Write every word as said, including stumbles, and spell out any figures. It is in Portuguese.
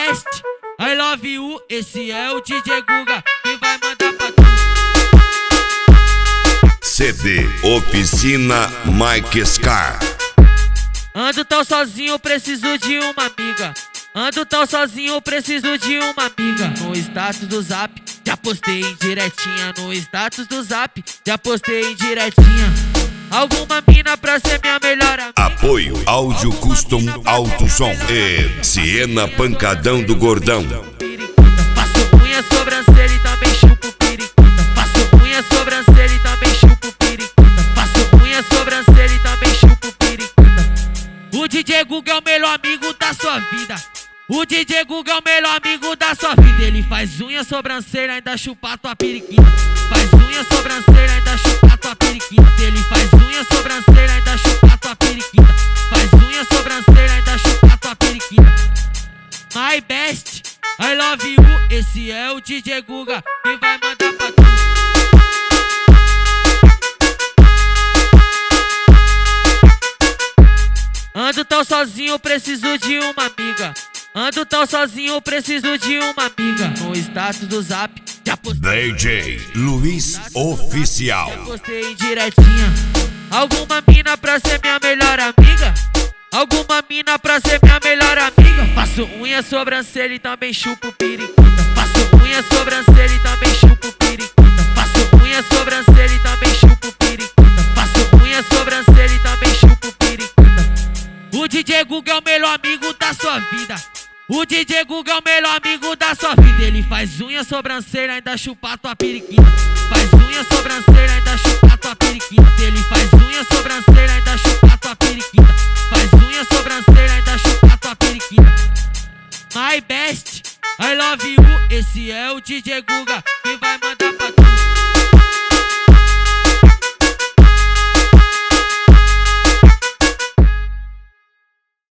best, I love you. Esse é o D J Guga que vai mandar pra tu. C D Oficina Mike Scar. Ando tão sozinho, preciso de uma amiga. Ando tão sozinho, preciso de uma amiga. No status do Zap, já postei em diretinha. No status do Zap, já postei em diretinha. Alguma mina pra ser minha melhor amiga. Apoio Áudio Custom Alto Som e Siena Pancadão do Gordão. Passo unha, sobrancelha e também chupo periquita. Passo unha, sobrancelha e também chupo periquita. Passo unha, sobrancelha e também chupo periquita. O D J Guga é o melhor amigo da sua vida. O D J Guga é o melhor amigo da sua vida. Ele faz unha, sobrancelha, ainda chupa tua periquita. Faz unha, sobrancelha, ainda chupa tua periquita. Ele faz unha, sobrancelha, ainda chupa tua periquita. Faz unha, sobrancelha, ainda chupa tua periquita. My best, I love you. Esse é o D J Guga que vai mandar pra tu. Ando tão sozinho, preciso de uma amiga. Ando tão sozinho, preciso de uma amiga. No status do Zap, já postei. D J Luiz Oficial. Já postei direitinha. Alguma mina pra ser minha melhor amiga. Alguma mina pra ser minha melhor amiga. Faço unha, sobrancelha e também chupo periquita. Faço unha, sobrancelha e também chupo periquita. Faço unha, sobrancelha e também chupo periquita. Faço unha, sobrancelha e também chupo periquita. O D J Guga é o melhor amigo da sua vida. O D J Guga é o melhor amigo da sua vida. Ele faz unha, sobrancelha, ainda chupa tua periquita. Faz unha, sobrancelha, ainda chupa tua periquita. Ele faz unha, sobrancelha, ainda chupa tua periquita. Faz unha, sobrancelha, ainda chupa tua periquita. My best, I love you. Esse é o D J Guga